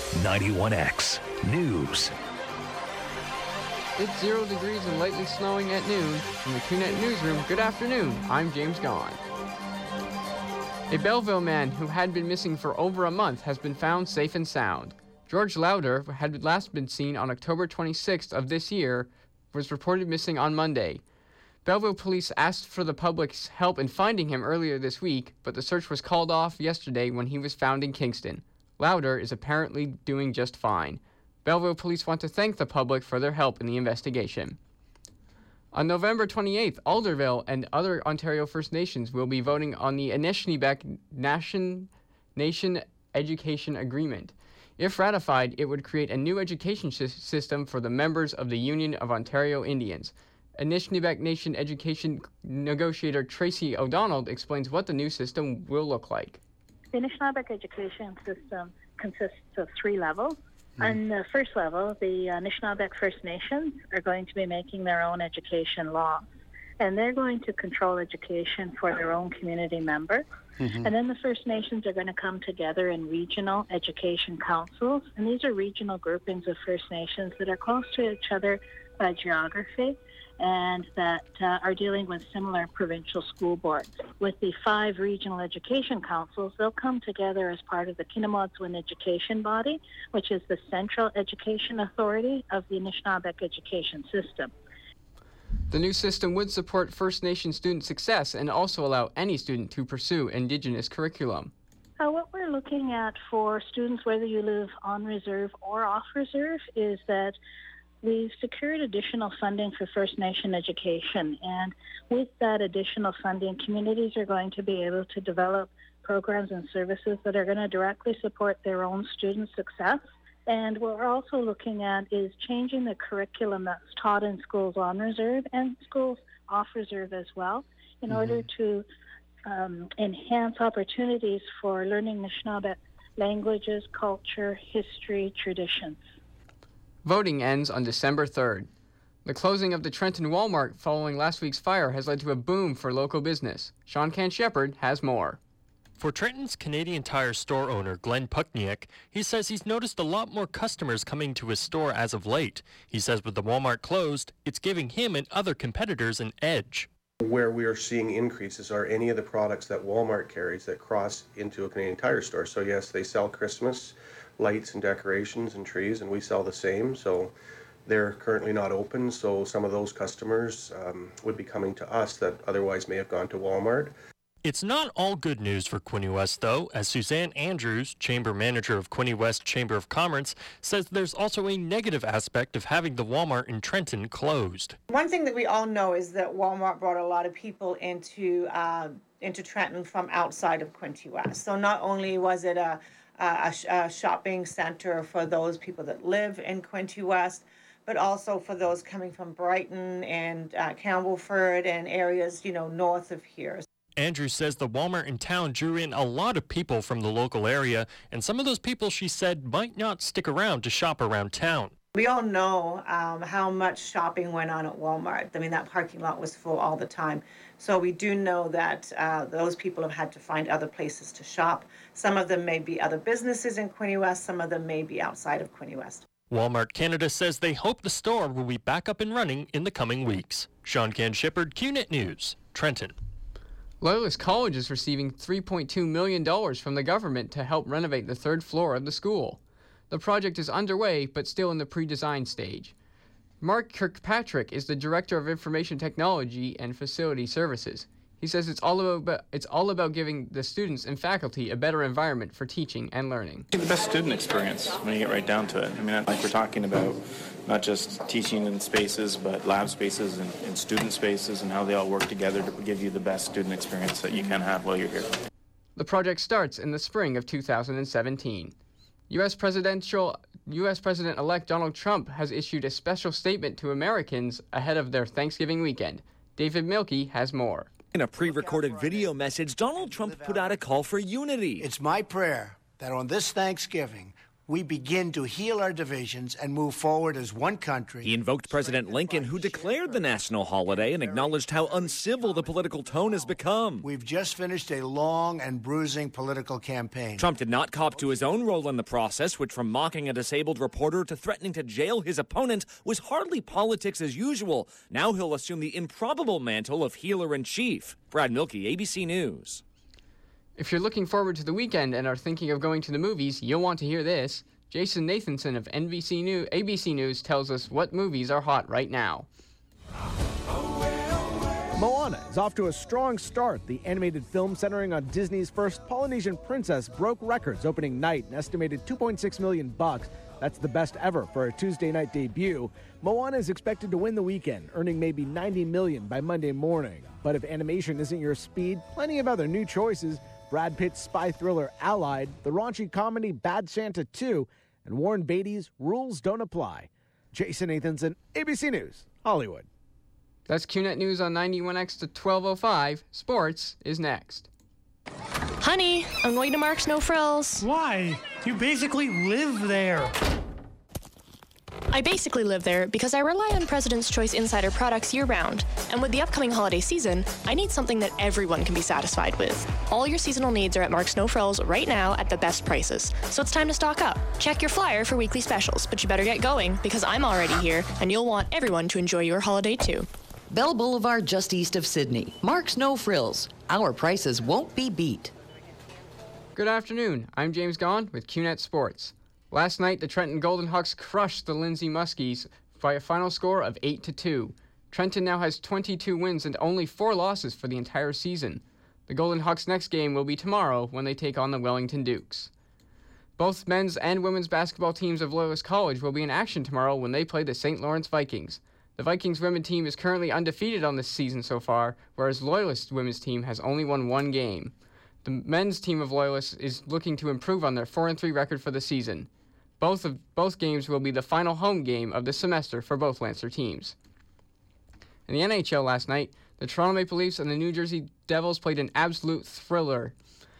91X News. It's 0 degrees and lightly snowing at noon. From the QNet Newsroom, good afternoon. I'm James Gaughan. A Belleville man who had been missing for over a month has been found safe and sound. George Lauder had last been seen on October 26th of this year, was reported missing on Monday. Belleville police asked for the public's help in finding him earlier this week, but the search was called off yesterday when he was found in Kingston. Lauder is apparently doing just fine. Belleville police want to thank the public for their help in the investigation. On November 28th, Alderville and other Ontario First Nations will be voting on the Anishinaabeg Nation Education Agreement. If ratified, it would create a new education system for the members of the Union of Ontario Indians. Anishinaabeg Nation Education negotiator Tracy O'Donnell explains what the new system will look like. The Anishinaabeg education system consists of 3 levels. On the first level, the Anishinaabeg First Nations are going to be making their own education laws, and they're going to control education for their own community members. And then the First Nations are going to come together in regional education councils, and these are regional groupings of First Nations that are close to each other by geography and that are dealing with similar provincial school boards. With the 5 regional education councils, they'll come together as part of the Kinnamadzwin Education Body, which is the central education authority of the Anishinaabeg education system. The new system would support First Nation student success and also allow any student to pursue Indigenous curriculum. What we're looking at for students, whether you live on reserve or off reserve, is that we've secured additional funding for First Nation education, and with that additional funding, communities are going to be able to develop programs and services that are going to directly support their own student success. And what we're also looking at is changing the curriculum that's taught in schools on reserve and schools off reserve as well, in order to enhance opportunities for learning Anishinaabe languages, culture, history, traditions. Voting ends on December 3rd. The closing of the Trenton Walmart following last week's fire has led to a boom for local business. Sean Can-Shepherd has more. For Trenton's Canadian Tire store owner, Glenn Pukniak, he says he's noticed a lot more customers coming to his store as of late. He says with the Walmart closed, it's giving him and other competitors an edge. Where we are seeing increases are any of the products that Walmart carries that cross into a Canadian Tire store. So yes, they sell Christmas lights and decorations and trees, and we sell the same. So they're currently not open, so some of those customers would be coming to us that otherwise may have gone to Walmart. It's not all good news for Quinte West, though, as Suzanne Andrews, chamber manager of Quinte West Chamber of Commerce, says there's also a negative aspect of having the Walmart in Trenton closed. One thing that we all know is that Walmart brought a lot of people into Trenton from outside of Quinte West. So not only was it a shopping center for those people that live in Quinte West, but also for those coming from Brighton and Campbellford and areas, north of here. Andrews says the Walmart in town drew in a lot of people from the local area, and some of those people, she said, might not stick around to shop around town. We all know how much shopping went on at Walmart. I mean, that parking lot was full all the time. So we do know that those people have had to find other places to shop. Some of them may be other businesses in Quinte West. Some of them may be outside of Quinte West. Walmart Canada says they hope the store will be back up and running in the coming weeks. Sean Can-Shepherd, QNet News, Trenton. Loyalist College is receiving $3.2 million from the government to help renovate the 3rd floor of the school. The project is underway, but still in the pre-design stage. Mark Kirkpatrick is the Director of Information Technology and Facility Services. He says it's all about giving the students and faculty a better environment for teaching and learning. The best student experience when you get right down to it. I mean, like we're talking about not just teaching in spaces, but lab spaces and student spaces and how they all work together to give you the best student experience that you can have while you're here. The project starts in the spring of 2017. U.S. President-elect Donald Trump has issued a special statement to Americans ahead of their Thanksgiving weekend. David Mielke has more. In a pre-recorded video message, Donald Trump put out a call for unity. It's my prayer that on this Thanksgiving, we begin to heal our divisions and move forward as one country. He invoked President Lincoln, who declared the national holiday and acknowledged how uncivil the political tone has become. We've just finished a long and bruising political campaign. Trump did not cop to his own role in the process, which from mocking a disabled reporter to threatening to jail his opponent was hardly politics as usual. Now he'll assume the improbable mantle of healer-in-chief. Brad Milkey, ABC News. If you're looking forward to the weekend and are thinking of going to the movies, you'll want to hear this. Jason Nathanson of ABC News tells us what movies are hot right now. Moana is off to a strong start. The animated film centering on Disney's first Polynesian princess broke records opening night, an estimated $2.6 million. That's the best ever for a Tuesday night debut. Moana is expected to win the weekend, earning maybe $90 million by Monday morning. But if animation isn't your speed, plenty of other new choices. Brad Pitt's spy thriller Allied, the raunchy comedy Bad Santa 2, and Warren Beatty's Rules Don't Apply. Jason Nathanson, ABC News, Hollywood. That's QNet News on 91X to 12:05. Sports is next. Honey, I'm going to Mark's No Frills. Why? You basically live there. I basically live there because I rely on President's Choice Insider products year-round. And with the upcoming holiday season, I need something that everyone can be satisfied with. All your seasonal needs are at Mark's No Frills right now at the best prices. So it's time to stock up. Check your flyer for weekly specials, but you better get going because I'm already here and you'll want everyone to enjoy your holiday too. Bell Boulevard just east of Sydney. Mark's No Frills. Our prices won't be beat. Good afternoon. I'm James Gaughan with QNet Sports. Last night, the Trenton Golden Hawks crushed the Lindsay Muskies by a final score of 8-2. Trenton now has 22 wins and only 4 losses for the entire season. The Golden Hawks' next game will be tomorrow when they take on the Wellington Dukes. Both men's and women's basketball teams of Loyalist College will be in action tomorrow when they play the St. Lawrence Vikings. The Vikings women's team is currently undefeated on this season so far, whereas Loyalist women's team has only won 1 game. The men's team of Loyalists is looking to improve on their 4-3 record for the season. Both games will be the final home game of the semester for both Lancer teams. In the NHL last night, the Toronto Maple Leafs and the New Jersey Devils played an absolute thriller.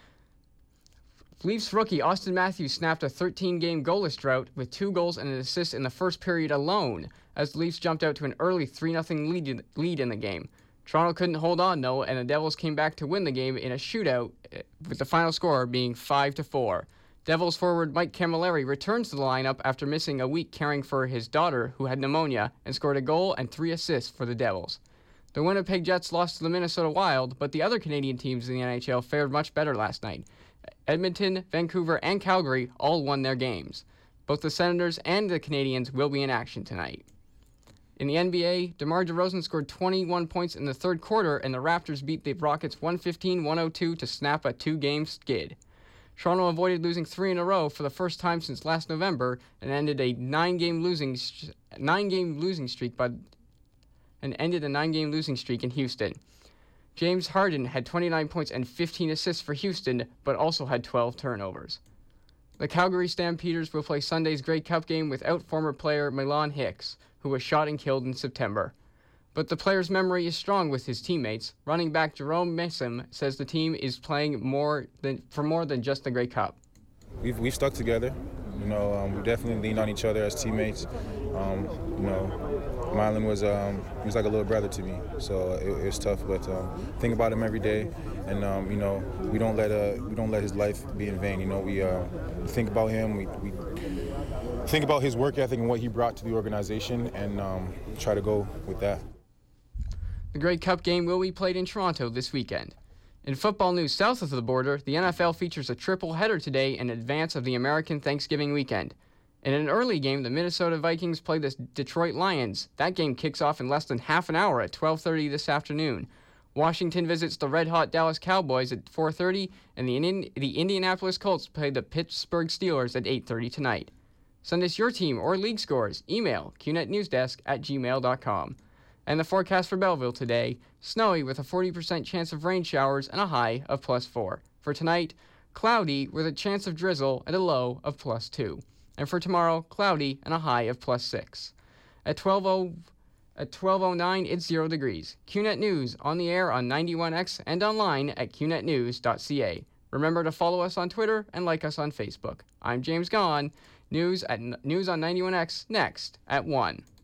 Leafs rookie Austin Matthews snapped a 13-game goalless drought with 2 goals and an assist in the first period alone, as the Leafs jumped out to an early 3-0 lead in the game. Toronto couldn't hold on, though, and the Devils came back to win the game in a shootout, with the final score being 5-4. Devils forward Mike Camilleri returns to the lineup after missing a week caring for his daughter, who had pneumonia, and scored a goal and 3 assists for the Devils. The Winnipeg Jets lost to the Minnesota Wild, but the other Canadian teams in the NHL fared much better last night. Edmonton, Vancouver, and Calgary all won their games. Both the Senators and the Canadiens will be in action tonight. In the NBA, DeMar DeRozan scored 21 points in the third quarter, and the Raptors beat the Rockets 115-102 to snap a 2-game skid. Toronto avoided losing 3 in a row for the first time since last November and ended a 9-game losing streak in Houston. James Harden had 29 points and 15 assists for Houston, but also had 12 turnovers. The Calgary Stampeders will play Sunday's Grey Cup game without former player Milan Hicks, who was shot and killed in September. But the player's memory is strong with his teammates. Running back Jerome Messam says the team is playing for more than just the Grey Cup. We've stuck together. We definitely leaned on each other as teammates. Milan was he was like a little brother to me, so it was tough. But think about him every day, and we don't let his life be in vain. We think about him. We think about his work ethic and what he brought to the organization, and try to go with that. The Grey Cup game will be played in Toronto this weekend. In football news south of the border, the NFL features a triple header today in advance of the American Thanksgiving weekend. In an early game, the Minnesota Vikings play the Detroit Lions. That game kicks off in less than half an hour at 12:30 this afternoon. Washington visits the red-hot Dallas Cowboys at 4:30, and the Indianapolis Colts play the Pittsburgh Steelers at 8:30 tonight. Send us your team or league scores. Email qnetnewsdesk@gmail.com. And the forecast for Belleville today, snowy with a 40% chance of rain showers and a high of +4. For tonight, cloudy with a chance of drizzle and a low of +2. And for tomorrow, cloudy and a high of +6. At 12:09, it's 0 degrees. QNet News on the air on 91X and online at qnetnews.ca. Remember to follow us on Twitter and like us on Facebook. I'm James Gaughan. News on 91X next at 1.